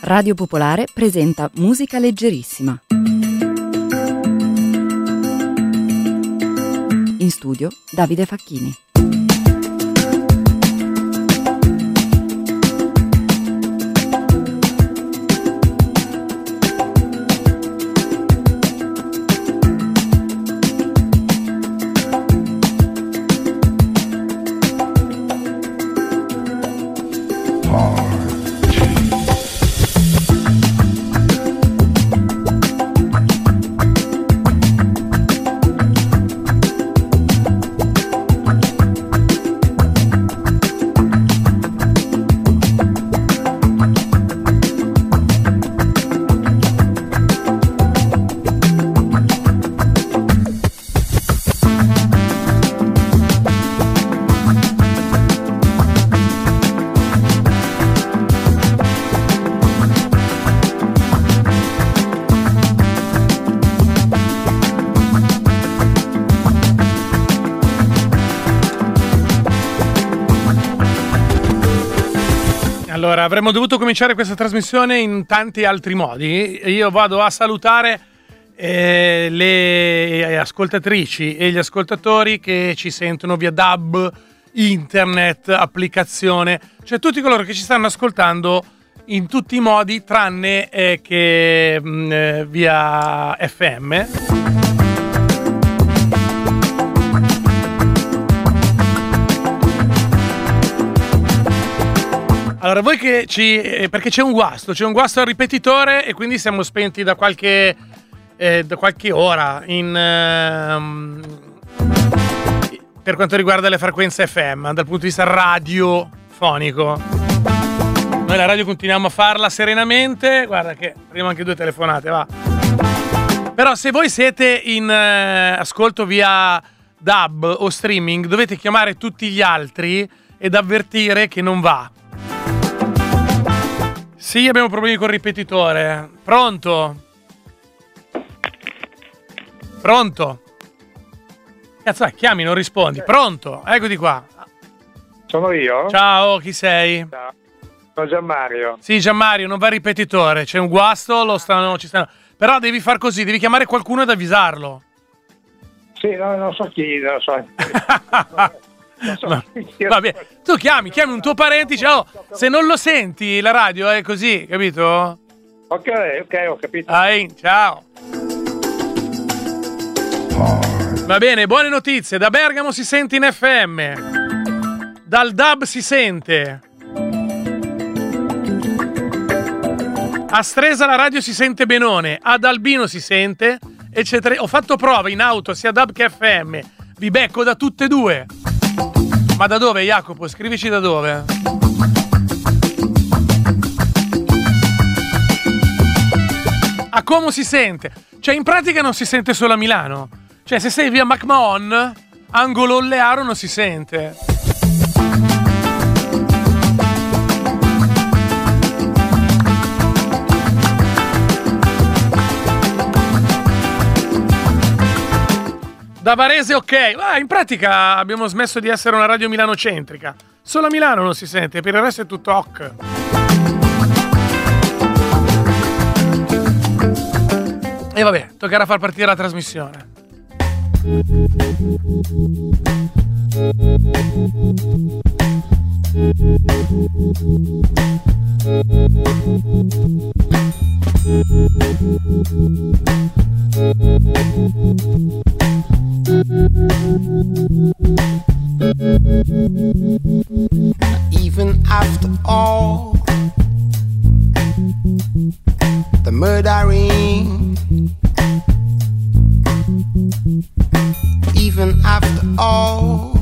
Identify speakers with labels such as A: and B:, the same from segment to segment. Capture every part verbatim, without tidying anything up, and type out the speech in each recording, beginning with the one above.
A: Radio Popolare presenta Musica Leggerissima. In studio Davide Facchini.
B: Allora, avremmo dovuto cominciare questa trasmissione in tanti altri modi. Io vado a salutare eh, le ascoltatrici e gli ascoltatori che ci sentono via D A B, internet, applicazione, cioè tutti coloro che ci stanno ascoltando in tutti i modi tranne eh, che mh, via F M. Allora, voi che ci... Eh, perché c'è un guasto, c'è un guasto al ripetitore e quindi siamo spenti da qualche, eh, da qualche ora in, ehm, per quanto riguarda le frequenze F M, dal punto di vista radiofonico. Noi la radio continuiamo a farla serenamente, guarda che abbiamo anche due telefonate, va. Però se voi siete in eh, ascolto via D A B o streaming, dovete chiamare tutti gli altri ed avvertire che non va. Sì, abbiamo problemi col ripetitore. Pronto? Pronto? Cazzo, chiami, non rispondi. Pronto? Eccoti qua.
C: Sono io?
B: Ciao, chi sei?
C: Ciao. Sono Gianmario.
B: Sì, Gianmario, non va il ripetitore. C'è un guasto, lo stanno, ci stanno. Però devi far così, devi chiamare qualcuno ed avvisarlo.
C: Sì, no, non so chi, non so. So
B: no. Vabbè, tu chiami, chiami un tuo parente e dici, oh, se non lo senti la radio è così, capito?
C: Ok, ok, ho capito.
B: Dai, ciao. Va bene, buone notizie. Da Bergamo si sente in F M, dal D A B si sente, a Stresa la radio si sente benone, ad Albino si sente, eccetera. Ho fatto prova in auto sia D A B che F M, vi becco da tutte e due. Ma da dove, Jacopo? Scrivici da dove. A Como si sente. Cioè, in pratica non si sente solo a Milano. Cioè, se sei via McMahon, angolo Ollearo, non si sente. Da Varese ok, ah, in pratica abbiamo smesso di essere una radio milanocentrica. Solo a Milano non si sente, per il resto è tutto ok. E vabbè, toccherà far partire la trasmissione.
D: Even after all the murdering, even after all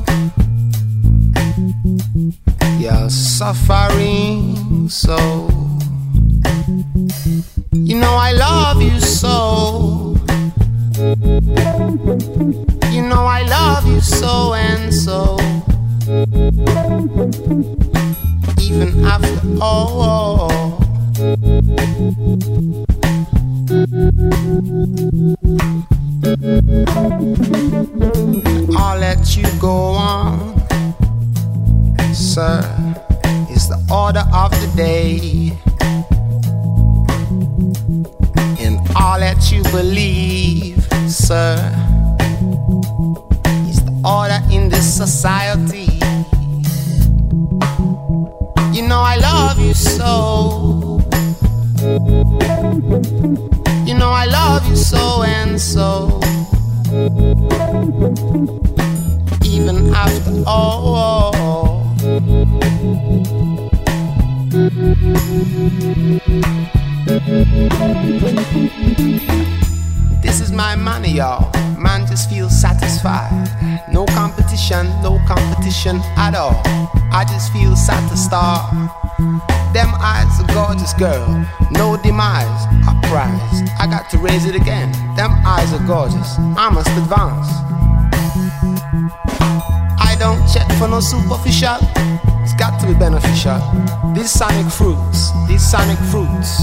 D: your suffering, so you know I love you so. You know I love you so and so. Even after all, I'll let you go on, sir, is the order of the day. believe, sir, is the order in this society. You know I love you so. You know I love you so and so. Even after all. This is my money, y'all. Man just feels satisfied. No competition, no competition at all. I just feel satisfied. Them eyes, a gorgeous girl. No demise, a prize. I got to raise it again. Them eyes are gorgeous. I must advance. I don't check for no superficial. It's got to be beneficial. These sonic fruits, these sonic fruits.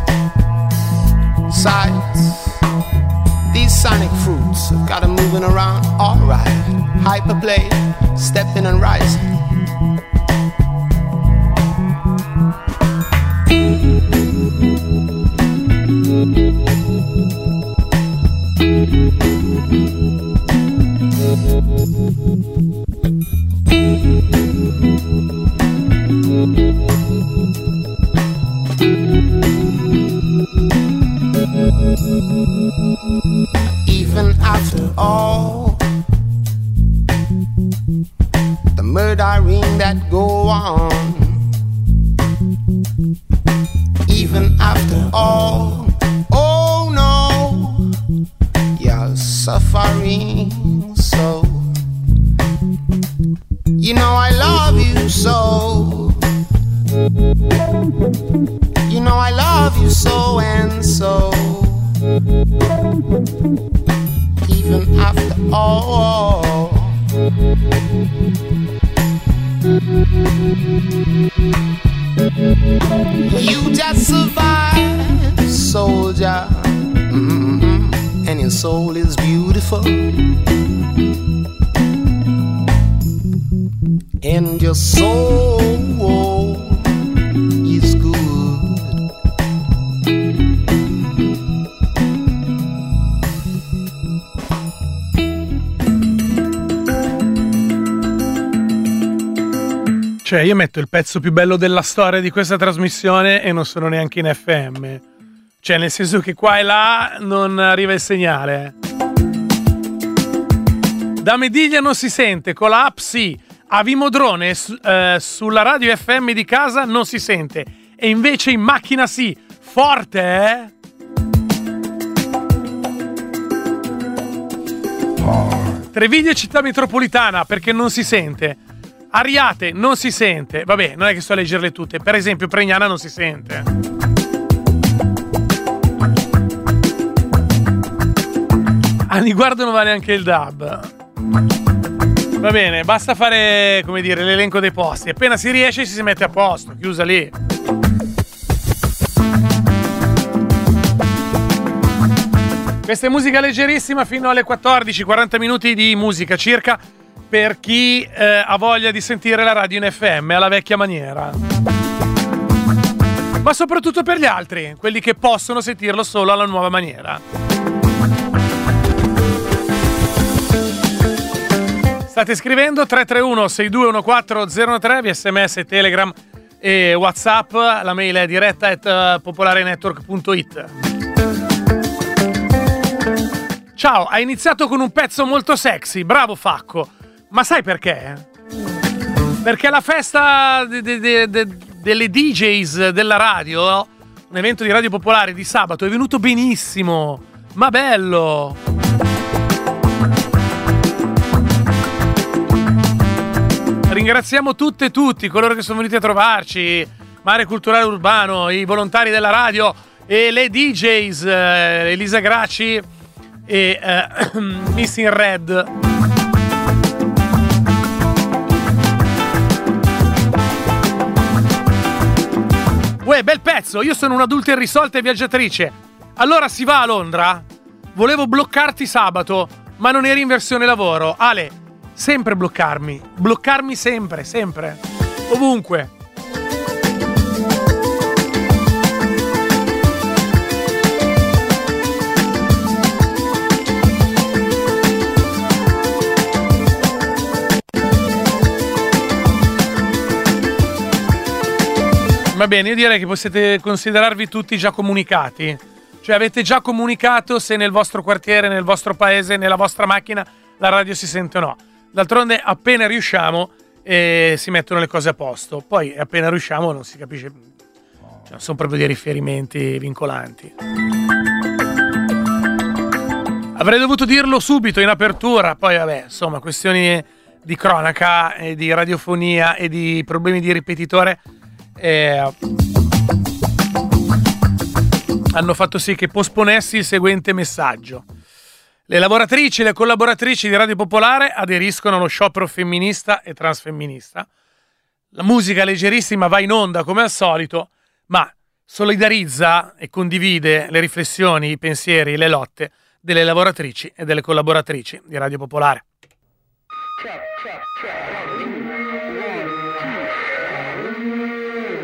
D: Sights. These sonic fruits have got 'em moving around, alright. Hyperplay, stepping and rising. Even after all the murdering that go on, even after all, oh no, you're suffering so. You know I love you so. You know I love you so and so. Even after all. You just survived, soldier. Mm-hmm. And your soul is beautiful. And your soul is good.
B: Cioè, io metto il pezzo più bello della storia di questa trasmissione e non sono neanche in F M. Cioè, nel senso che qua e là non arriva il segnale. Da Mediglia non si sente, con la app sì. A Vimodrone eh, sulla radio F M di casa non si sente. E invece in macchina sì. Forte, eh? Treviglio e città metropolitana, perché non si sente. Ariate non si sente. Vabbè, non è che sto a leggerle tutte. Per esempio Pregnana non si sente. A Niguardo non vale anche il dub. Va bene, basta fare, come dire, l'elenco dei posti. Appena si riesce si mette a posto. Chiusa lì. Questa è musica leggerissima fino alle quattordici, quaranta minuti di musica circa, per chi eh, ha voglia di sentire la radio in F M alla vecchia maniera. Ma soprattutto per gli altri, quelli che possono sentirlo solo alla nuova maniera. State scrivendo tre tre uno sei due uno quattro zero tre via sms, Telegram e WhatsApp. La mail è diretta at popolarenetwork punto it. Ciao, hai iniziato con un pezzo molto sexy, bravo Facco. Ma sai perché? Perché la festa de, de, de, de, delle D Js della radio, un evento di radio popolare di sabato, è venuto benissimo, ma bello. Ringraziamo tutte e tutti coloro che sono venuti a trovarci, Mare Culturale Urbano, i volontari della radio e le D Js, eh, Elisa Gracci e eh, Miss in Red. Uè, bel pezzo, io sono un'adulta irrisolta e viaggiatrice. Allora si va a Londra? Volevo bloccarti sabato, ma non eri in versione lavoro. Ale, sempre bloccarmi, bloccarmi sempre, sempre, ovunque. Va bene, io direi che possiate considerarvi tutti già comunicati. Cioè avete già comunicato se nel vostro quartiere, nel vostro paese, nella vostra macchina la radio si sente o no. D'altronde appena riusciamo eh, si mettono le cose a posto. Poi appena riusciamo non si capisce, cioè, sono proprio dei riferimenti vincolanti. Avrei dovuto dirlo subito in apertura, poi vabbè, insomma, questioni di cronaca e di radiofonia e di problemi di ripetitore eh, hanno fatto sì che posponessi il seguente messaggio. Le lavoratrici e le collaboratrici di Radio Popolare aderiscono allo sciopero femminista e transfemminista. La musica leggerissima va in onda come al solito, ma solidarizza e condivide le riflessioni, i pensieri, le lotte delle lavoratrici e delle collaboratrici di Radio Popolare.
E: Check, check, check. One, two, one, two.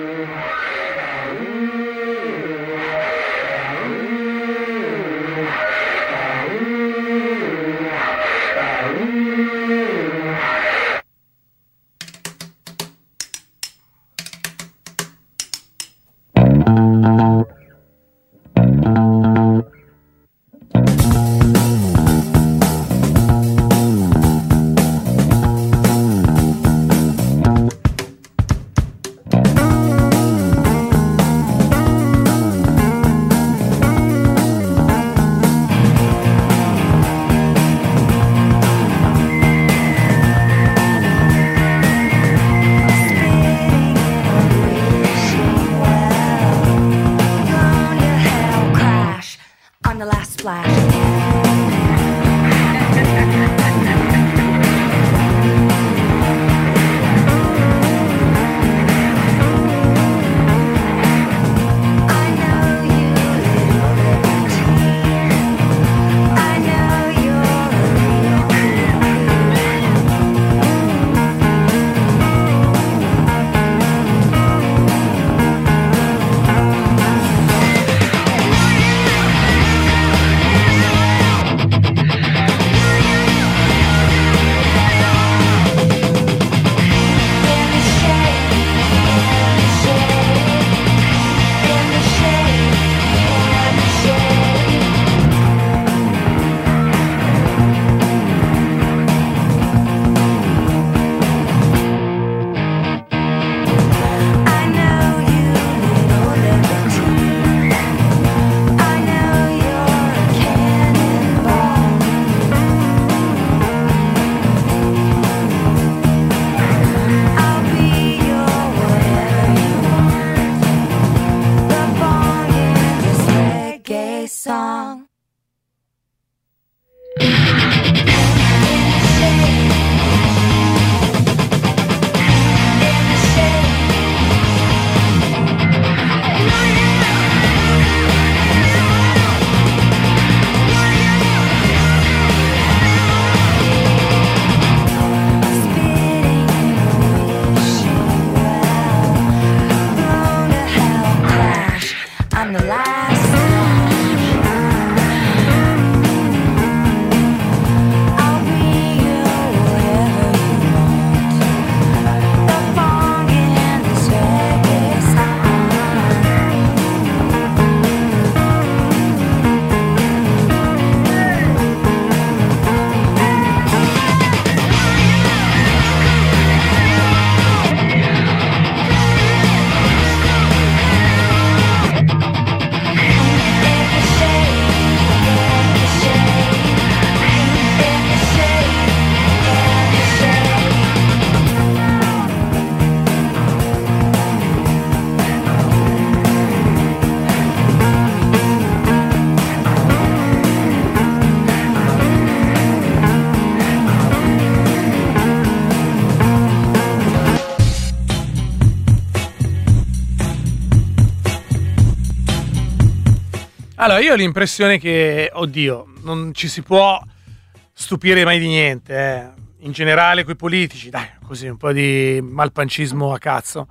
B: Allora, io ho l'impressione che, oddio, non ci si può stupire mai di niente, eh. In generale coi politici, dai, così un po' di malpancismo a cazzo.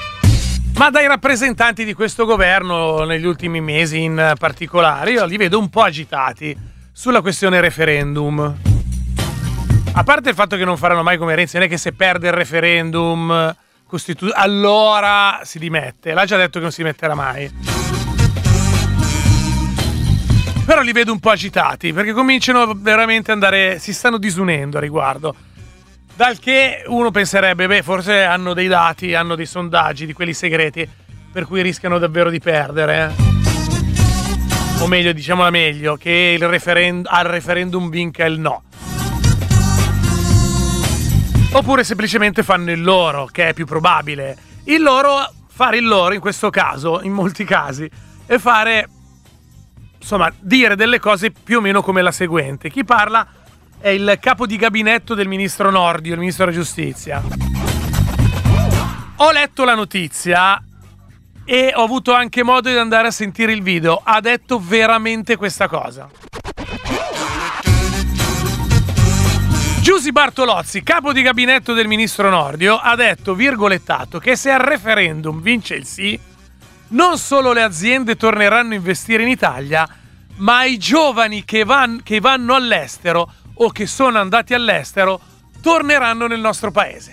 B: Ma dai rappresentanti di questo governo negli ultimi mesi in particolare, io li vedo un po' agitati sulla questione referendum. A parte il fatto che non faranno mai come Renzi, non è che se perde il referendum Costitu- allora si dimette. L'ha già detto che non si dimetterà mai. Però li vedo un po' agitati, perché cominciano veramente ad andare, si stanno disunendo a riguardo. Dal che uno penserebbe, beh, forse hanno dei dati, hanno dei sondaggi di quelli segreti, per cui rischiano davvero di perdere. O meglio, diciamola meglio, che il referend- al referendum vinca il no. Oppure semplicemente fanno il loro, che è più probabile. Il loro, fare il loro in questo caso, in molti casi, è fare, insomma, dire delle cose più o meno come la seguente. Chi parla è il capo di gabinetto del ministro Nordio, il ministro della giustizia. Ho letto la notizia e ho avuto anche modo di andare a sentire il video. Ha detto veramente questa cosa. Giusy Bartolozzi, capo di gabinetto del ministro Nordio, ha detto, virgolettato, che se al referendum vince il sì, non solo le aziende torneranno a investire in Italia, ma i giovani che, van- che vanno all'estero o che sono andati all'estero torneranno nel nostro paese.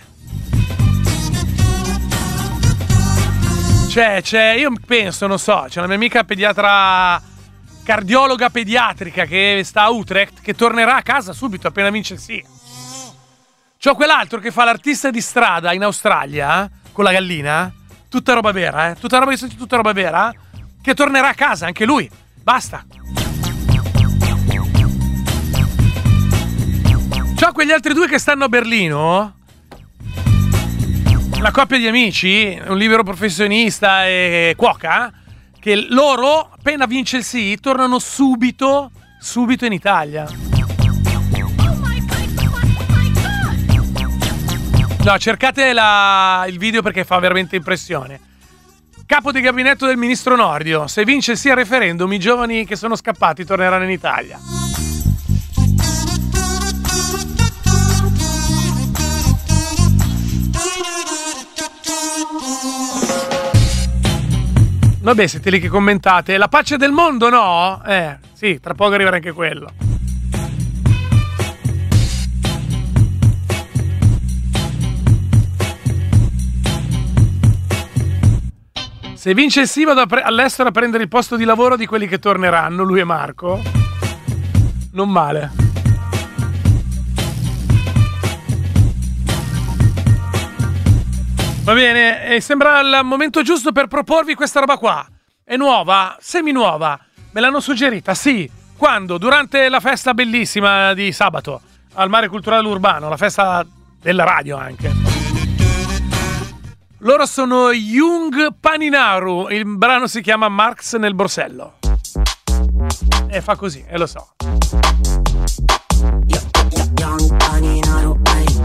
B: Cioè, c'è, io penso, non so, c'è una mia amica pediatra, cardiologa pediatrica che sta a Utrecht, che tornerà a casa subito appena vince il sì. C'ho quell'altro che fa l'artista di strada in Australia, eh, con la gallina, tutta roba vera, eh, tutta roba, tutta roba vera, che tornerà a casa, anche lui. Basta. C'ho quegli altri due che stanno a Berlino, la coppia di amici, un libero professionista e cuoca, che loro, appena vince il sì, tornano subito, subito in Italia. No, cercate la, il video perché fa veramente impressione. Capo di gabinetto del ministro Nordio, se vince il sì al referendum, i giovani che sono scappati torneranno in Italia. Vabbè, siete lì che commentate. La pace del mondo, no? Eh, sì, tra poco arriverà anche quello. Se vince il sì, vado pre- all'estero a prendere il posto di lavoro di quelli che torneranno, lui e Marco. Non male. Va bene, e sembra il momento giusto per proporvi questa roba qua. È nuova, semi nuova. Me l'hanno suggerita, sì. Quando? Durante la festa bellissima di sabato al Mare Culturale Urbano, la festa della radio anche. Loro sono Young Paninaru, il brano si chiama Marx nel borsello. E fa così, e lo so.
F: Young Paninaru,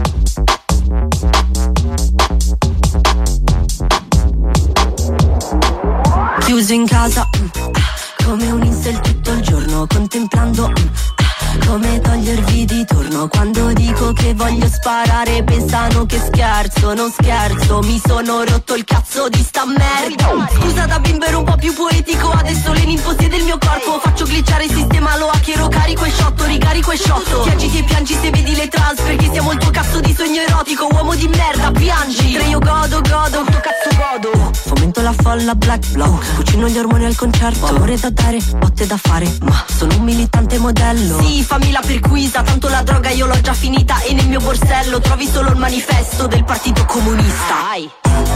F: chiuso in casa, come un incel tutto il giorno, contemplando come togliervi di torno. Quando dico che voglio sparare pensano che scherzo, non scherzo, mi sono rotto il cazzo di sta merda. Scusa da bimbo ero un po' più poetico, adesso Lenin possiede il mio corpo. Faccio glitchare il sistema, lo hackero, carico e shotto, ricarico e shotto. Ti agiti e piangi se vedi le trans, perché siamo il tuo cazzo di sogno erotico. Uomo di merda, piangi, tre io godo, godo, tuo cazzo godo. Fomento la folla, black block, cucino gli ormoni al concerto. Amore da dare, botte da fare, ma sono un militante modello. Sì, fammi la perquisa, tanto la droga io l'ho già finita. E nel mio borsello trovi solo il manifesto del partito comunista. Ai.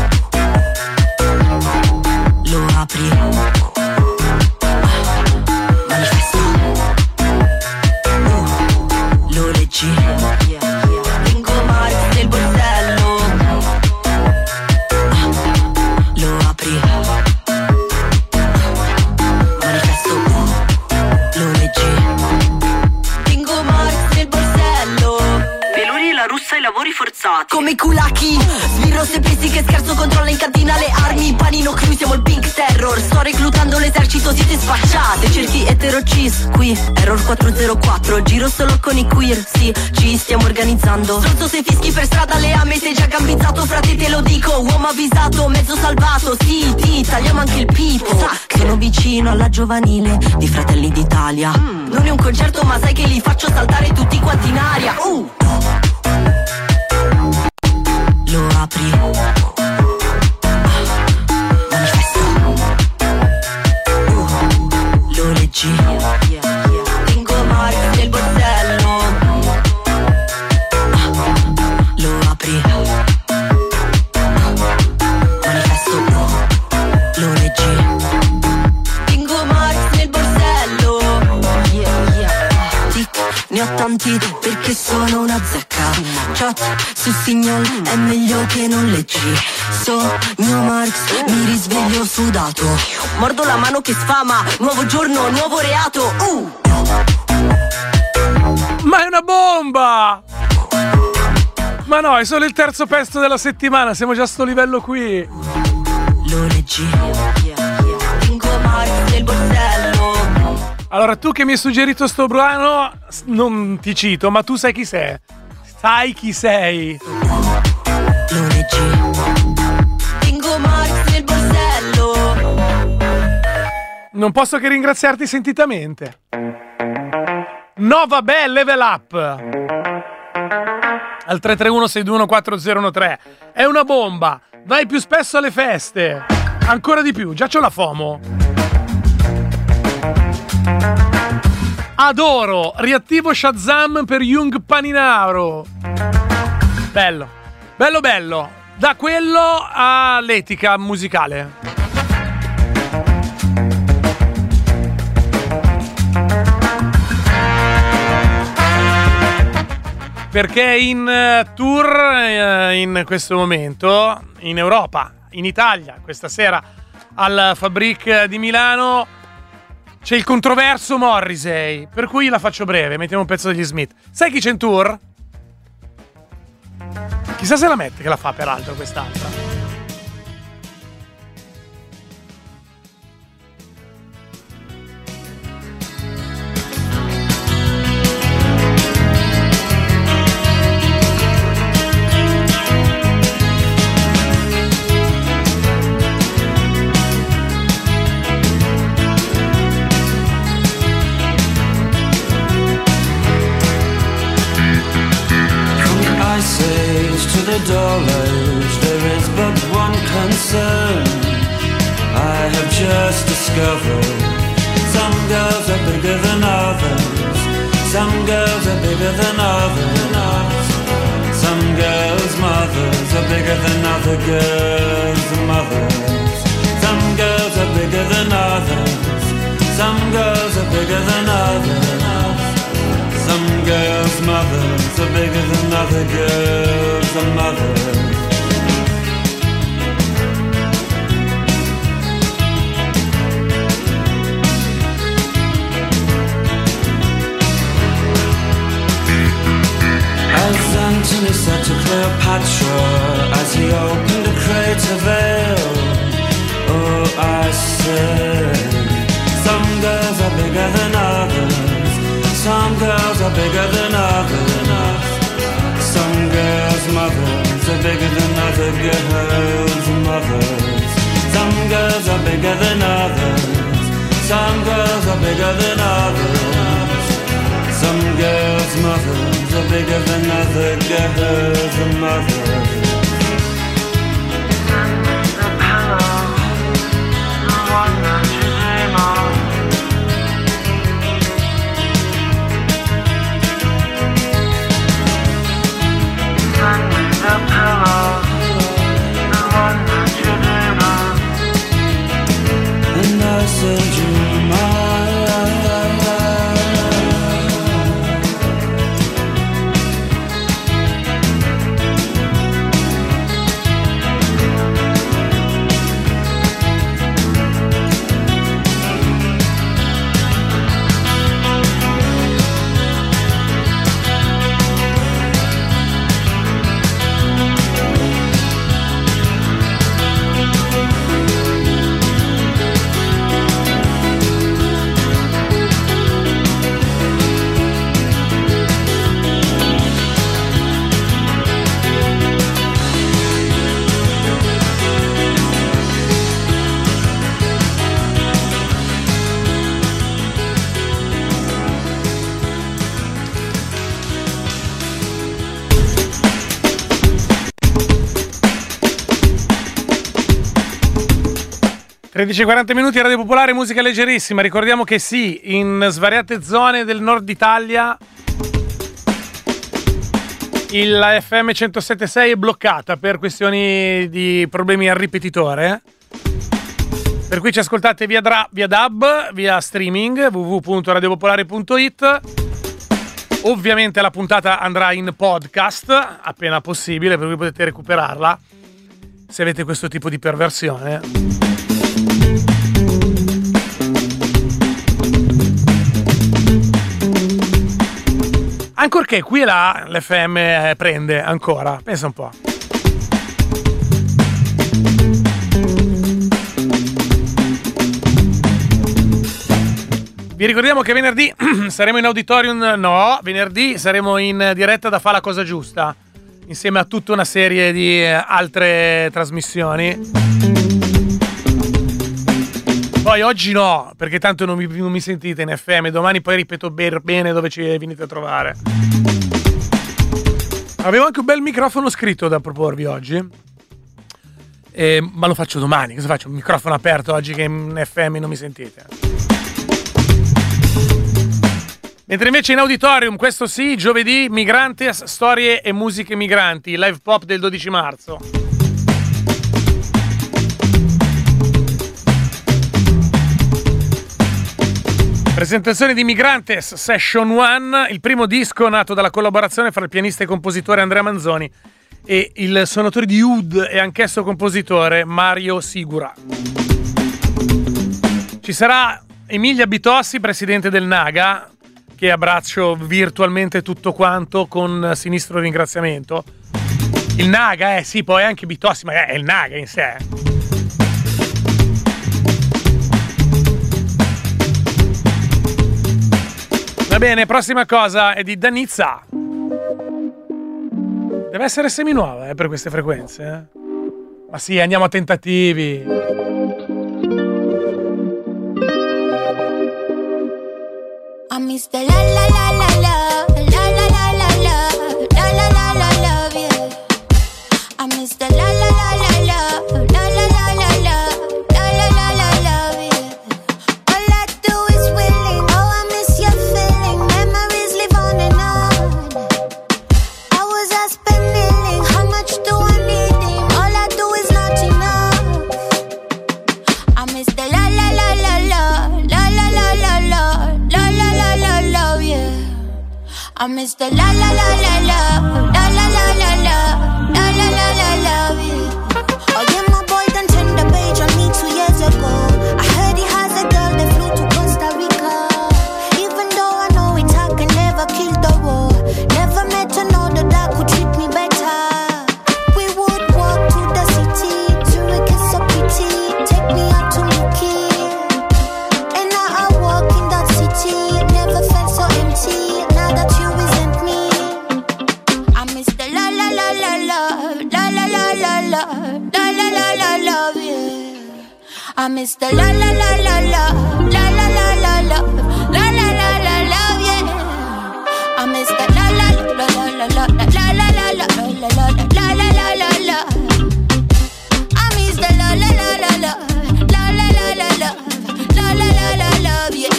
F: Lo apri, manifesto, uh, lo leggi, Lingo Marx nel borsello, uh, lo apri, manifesto, uh, lo leggi, Lingo Marx nel borsello. Peloni la russa ai lavori forzati. Come i culacchi, sbirro se pensi che scherzo, controlla in cantina le armi. Panino crew, siamo il pink terror. Sto reclutando l'esercito, siete sfacciate. Cerchi etero cis, qui, error quattro zero quattro. Giro solo con i queer, sì, ci stiamo organizzando. Stronzo se fischi per strada le ame, sei già gambizzato, frate te lo dico. Uomo avvisato, mezzo salvato, sì, ti tagliamo anche il pipo. Sono vicino alla giovanile di Fratelli d'Italia. mm. Non è un concerto ma sai che li faccio saltare tutti quanti in aria. uh. Lo apri, avanti perché sono una zecca. Chat su Signal è meglio che non leggi. Sogno Marx, mi risveglio sudato. Mordo la mano che sfama, nuovo giorno, nuovo reato. uh!
B: Ma è una bomba! Ma no, è solo il terzo pezzo della settimana, siamo già a sto livello qui.
F: Lo leggi. Tengo Marx nel borsello.
B: Allora, tu che mi hai suggerito sto brano, non ti cito, ma tu sai chi sei. Sai chi sei.
F: Lo leggi. Tengo Marx nel borsello.
B: Non posso che ringraziarti sentitamente. No, vabbè, level up. Al tre tre uno sei due uno quattro zero uno tre. È una bomba. Vai più spesso alle feste. Ancora di più, già c'ho la FOMO. Adoro. Riattivo Shazam per Jung Paninaro. Bello. Bello bello. Da quello all'etica musicale. Perché è in tour in questo momento in Europa, in Italia, questa sera al Fabric di Milano c'è il controverso Morrissey, per cui la faccio breve, mettiamo un pezzo degli Smith. Sai chi c'è in tour? Chissà se la mette, che la fa peraltro quest'altra.
G: To the dull age, there is but one concern I have just discovered. Some girls are bigger than others. Some girls are bigger than others. Some girls' mothers are bigger than other girls' mothers. Some girls are bigger than others. Some girls are bigger than others. Some girls' mothers are bigger than other girls' mothers. As Antony said to Cleopatra as he opened a crater veil, oh, I said, some girls are bigger than others. Some girls are bigger than others. Some girls' mothers are bigger than other girls' mothers. Some girls are bigger than others. Some girls are bigger than others. Some girls' mothers are bigger than other girls' mothers. The pillow, the one that you dream of. The pillow, the one that you dream of. And I send you my
B: tredici e quaranta minuti, Radio Popolare, musica leggerissima. Ricordiamo che sì, in svariate zone del nord Italia il F M centosette e sei è bloccata per questioni di problemi al ripetitore. Per cui ci ascoltate via, dra- via D A B, via streaming, w w w punto radiopopolare punto it. Ovviamente la puntata andrà in podcast appena possibile, per cui potete recuperarla se avete questo tipo di perversione. Ancorché qui e là l'F M prende ancora, pensa un po'. Vi ricordiamo che venerdì saremo in auditorium, no, venerdì saremo in diretta da Fa la cosa giusta, insieme a tutta una serie di altre trasmissioni. Poi oggi no, perché tanto non mi, non mi sentite in F M, domani poi ripeto bene dove ci venite a trovare. Avevo anche un bel microfono scritto da proporvi oggi, eh, ma lo faccio domani. Cosa faccio? Un microfono aperto oggi che in F M non mi sentite? Mentre invece in auditorium, questo sì, giovedì, Migrantes, storie e musiche migranti, live pop del dodici marzo. Presentazione di Migrantes Session uno, il primo disco nato dalla collaborazione fra il pianista e compositore Andrea Manzoni e il suonatore di oud e anch'esso compositore Mario Sigura. Ci sarà Emilia Bitossi, presidente del Naga, che abbraccio virtualmente tutto quanto con sinistro ringraziamento. Il Naga, eh sì, poi anche Bitossi, ma è il Naga in sé. Va bene, prossima cosa è di Danizza. Deve essere seminuova eh, per queste frequenze. Eh? Ma sì, andiamo a tentativi.
H: I miss the la la la la la la la la la la la la la la love yeah. I miss the la la la la la la la la la la la la la la love yeah. All I do is willing. Oh, I miss your feeling. Memories live on and on. I was I spending. How much do I need him? All I do is not enough. I miss the la la la la la la la la la la la la la la love yeah. I miss the la la la la la la la la la la la la la la love yeah. Oh yeah, my boy done turned the page on me two years ago. I heard he has a girl that flew to Costa Rica. Even though I know it, I can never kill the war. Never met another that could treat me better. We would walk to the city, Zurich is so pretty. Take me out to Luki. And now I walk in that city, never felt so empty. Now that you resent me, I miss the la la la la la la la la la la la la la la love yeah. I miss the la la la la la la la la la la la la la la love yeah. I miss the la la la la la la la la la la la la la la la la la. I miss the la la la la la la la la la la la la la la love yeah.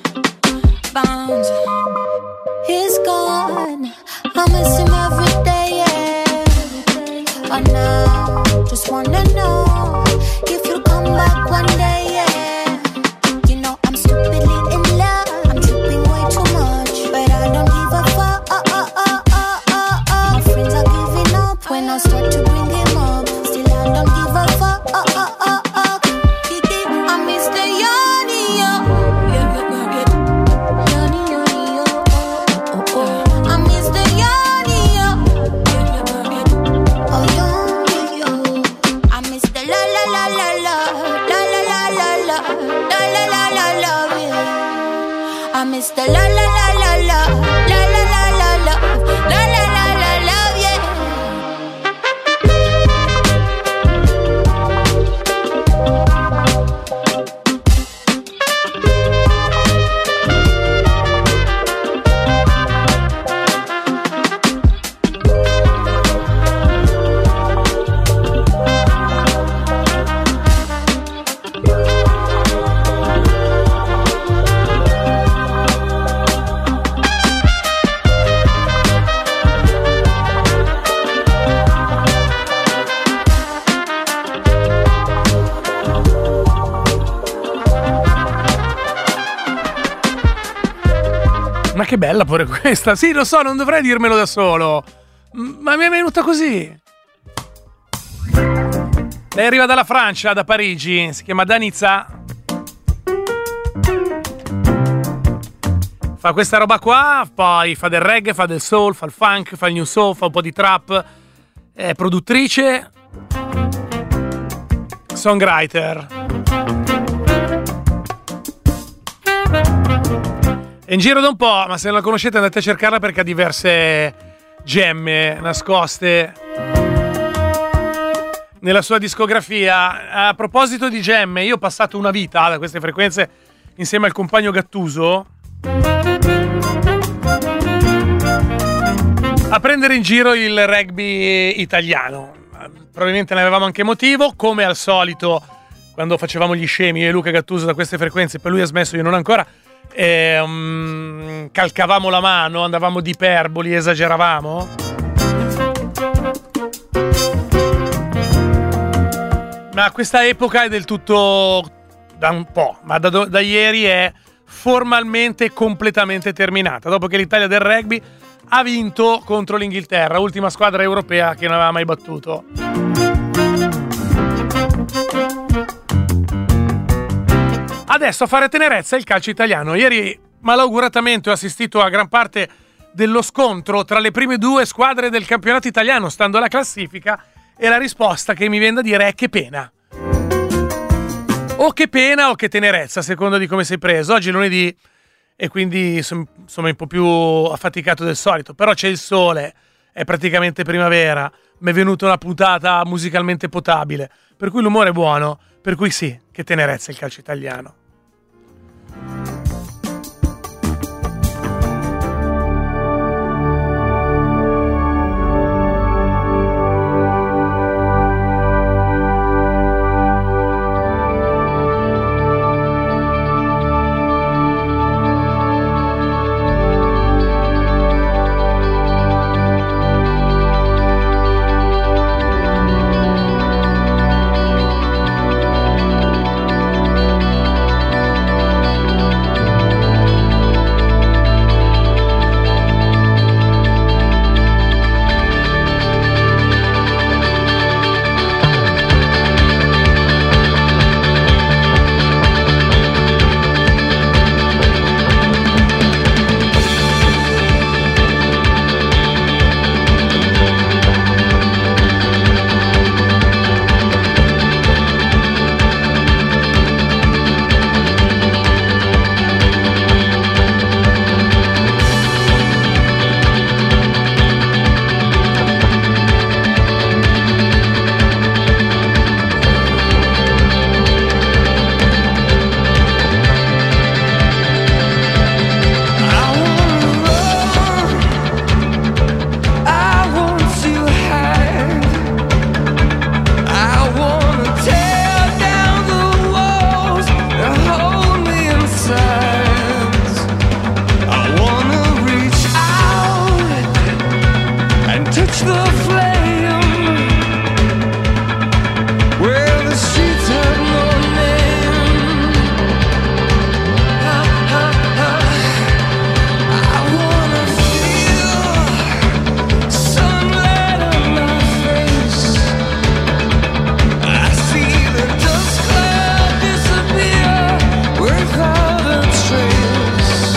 H: Bounce, he's gone. I miss him every day, yeah. But now, just wanna know if you'll come back one day, yeah. You know I'm stupidly in love. I'm tripping way too much, but I don't give a fuck. Oh, oh, oh, oh, oh, oh. My friends are giving up when I start to bring him up. Still I don't give a fuck. Oh, oh, oh, oh. I miss the Yanni, yo. Yeah, yeah, yeah. Yanni, Yanni, yo. Oh, oh, oh. I miss the Yanni, yo. Yeah, yeah, yeah. Oh, Yanni, yo. I miss the la la la la la la la la la la la la la la love yeah. I miss the la la la la la la la la la la la la la la love yeah.
B: che bella pure questa. Sì, lo so, non dovrei dirmelo da solo, ma mi è venuta così. Lei arriva dalla Francia, da Parigi, si chiama Danitza. Fa questa roba qua, poi fa del reggae, fa del soul, fa il funk, fa il new soul, fa un po' di trap. È produttrice, songwriter. È in giro da un po', ma se non la conoscete andate a cercarla perché ha diverse gemme nascoste nella sua discografia. A proposito di gemme, io ho passato una vita da queste frequenze insieme al compagno Gattuso a prendere in giro il rugby italiano. Probabilmente ne avevamo anche motivo, come al solito quando facevamo gli scemi io e Luca Gattuso da queste frequenze, per lui ha smesso, io non ancora. E, um, calcavamo la mano, andavamo di iperboli, esageravamo. Ma questa epoca è del tutto, da un po', ma da, da ieri è formalmente completamente terminata, dopo che l'Italia del rugby ha vinto contro l'Inghilterra, ultima squadra europea che non aveva mai battuto. Adesso a fare tenerezza il calcio italiano. Ieri malauguratamente ho assistito a gran parte dello scontro tra le prime due squadre del campionato italiano, stando alla classifica, e la risposta che mi viene da dire è che pena. O che pena o che tenerezza, a seconda di come sei preso. Oggi è lunedì e quindi sono insomma un po' più affaticato del solito, però c'è il sole, è praticamente primavera, mi è venuta una puntata musicalmente potabile, per cui l'umore è buono, per cui sì, che tenerezza il calcio italiano.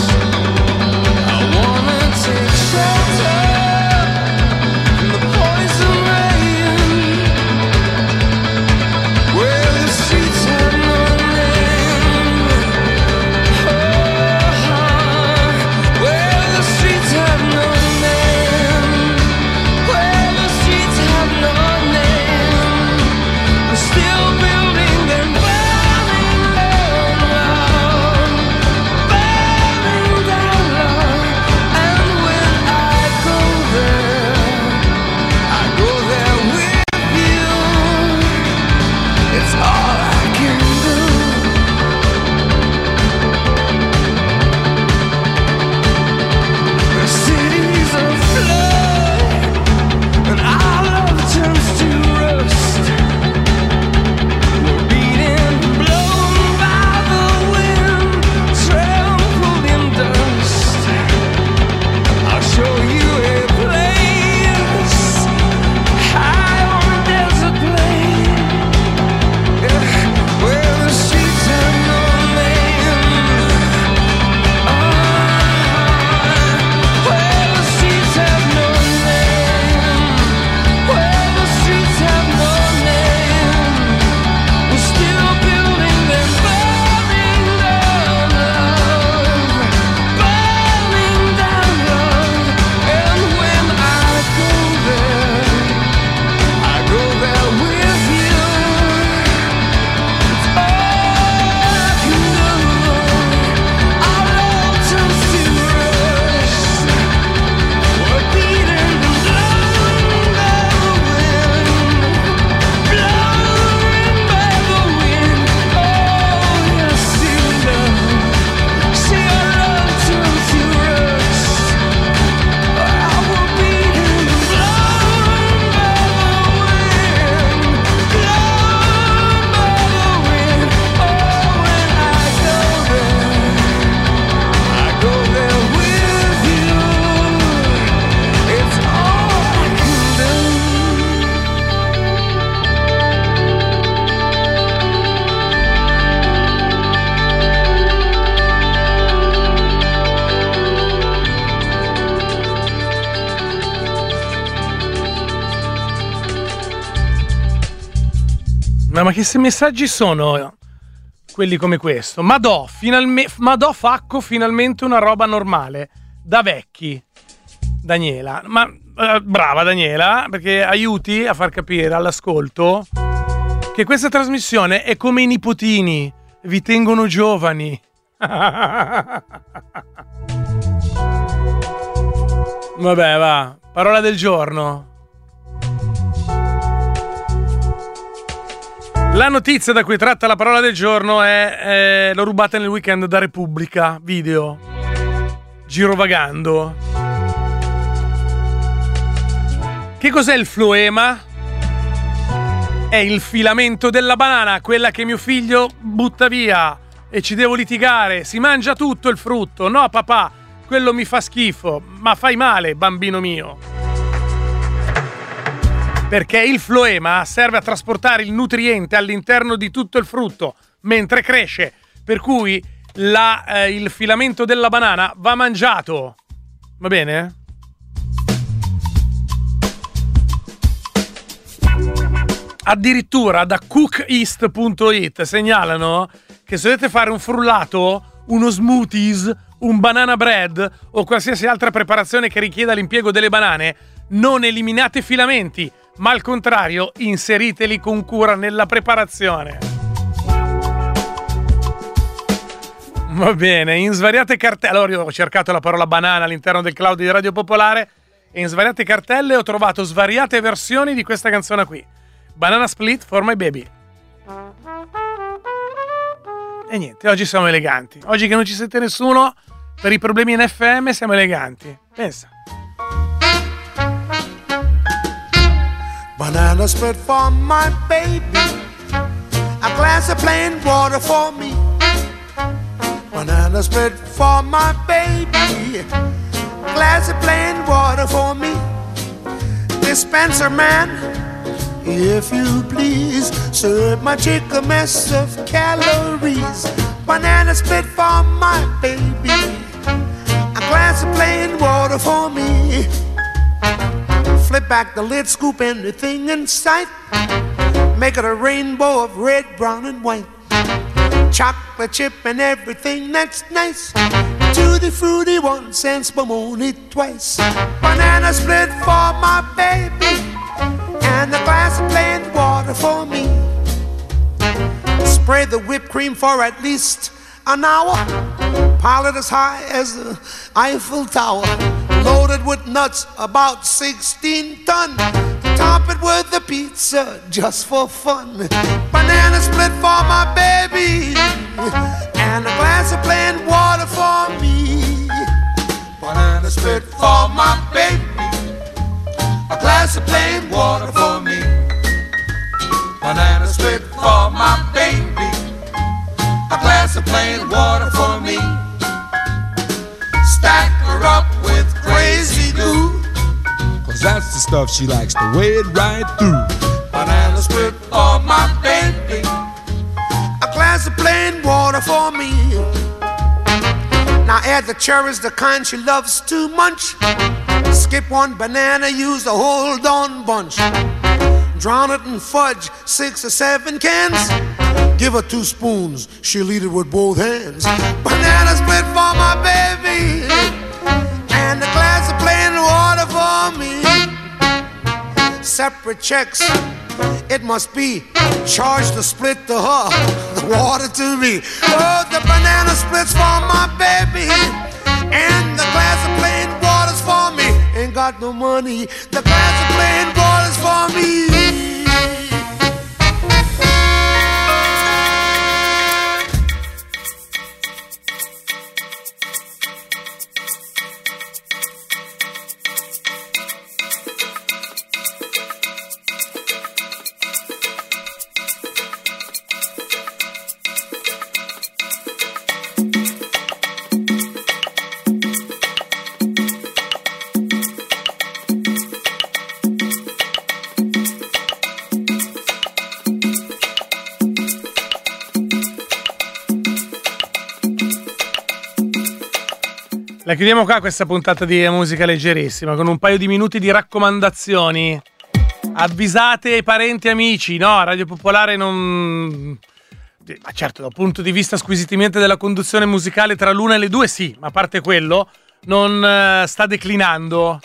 I: Poison
B: Ma, ma che se messaggi sono quelli come questo? Madò, finalme, Madò Facco, finalmente una roba normale. Da vecchi. Daniela. Ma eh, brava Daniela, perché aiuti a far capire all'ascolto che questa trasmissione è come i nipotini. Vi tengono giovani. Vabbè, va. Parola del giorno. La notizia da cui tratta la parola del giorno è, è l'ho rubata nel weekend da Repubblica Video, girovagando. Che cos'è il floema? È il filamento della banana, quella che mio figlio butta via e ci devo litigare. Si mangia tutto il frutto. No papà, quello mi fa schifo. Ma fai male, bambino mio. Perché il floema serve a trasportare il nutriente all'interno di tutto il frutto mentre cresce, per cui la, eh, il filamento della banana va mangiato. Va bene? Addirittura da cookeast punto it segnalano che se dovete fare un frullato, uno smoothies, un banana bread o qualsiasi altra preparazione che richieda l'impiego delle banane, non eliminate filamenti, ma al contrario inseriteli con cura nella preparazione. Va bene, in svariate cartelle, allora io ho cercato la parola banana all'interno del cloud di Radio Popolare e in svariate cartelle ho trovato svariate versioni di questa canzone qui. Banana Split for my baby. E niente, oggi siamo eleganti. Oggi che non ci sente nessuno per i problemi in F M siamo eleganti. Pensa.
D: Banana split for my baby, a glass of plain water for me. Banana split for my baby, a glass of plain water for me. Dispenser man, if you please, serve my chick a mess of calories. Banana split for my baby, a glass of plain water for me. Flip back the lid, scoop anything in sight. Make it a rainbow of red, brown, and white. Chocolate chip and everything that's nice. Tutti fruity once and spumoni twice. Banana split for my baby, and a glass of plain water for me. Spray the whipped cream for at least an hour. Pile it as high as the Eiffel Tower. Loaded with nuts, about sixteen ton. Top it with a pizza just for fun. Banana split for my baby, and a glass of plain water for me. Banana split for my baby, a glass of plain water for me. Banana split for my baby, a glass of plain water for me. Stack her up with crazy glue, cause that's the stuff she likes to wade right through. Banana split for my baby, a glass of plain water for me. Now add the cherries, the kind she loves to munch. Skip one banana, use the hold on bunch. Drown it in fudge, six or seven cans. Give her two spoons, she'll eat it with both hands. Banana split for my baby, and a glass of plain water for me. Separate checks, it must be. Charge the split to her, the water to me. Oh, the banana splits for my baby, and the glass of plain water's for me. Ain't got no money, the glass of plain water's for me.
B: La chiudiamo qua questa puntata di musica leggerissima con un paio di minuti di raccomandazioni. avvisate i parenti e amici. No, Radio Popolare non... Ma certo, dal punto di vista squisitamente della conduzione musicale tra l'una e le due sì, ma a parte quello non uh, sta declinando.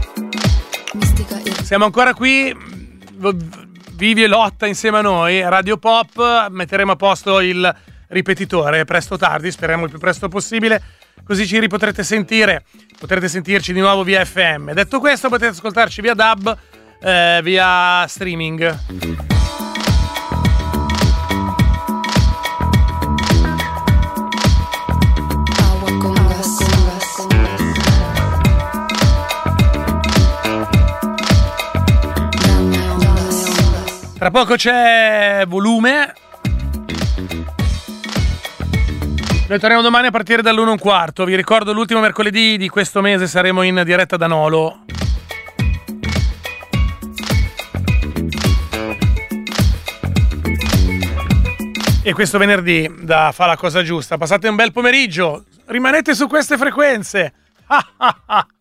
B: Siamo ancora qui, vivi e lotta insieme a noi. Radio Pop, metteremo a posto il ripetitore presto o tardi, speriamo il più presto possibile, così ci ripotrete sentire, potrete sentirci di nuovo via F M. Detto questo, potete ascoltarci via D A B, eh, via streaming. Tra poco c'è volume. Noi torniamo domani a partire dall'uno e un quarto. Vi ricordo, l'ultimo mercoledì di questo mese saremo in diretta da Nolo. E questo venerdì da Fa la cosa giusta. Passate un bel pomeriggio. Rimanete su queste frequenze. Ah ah ah.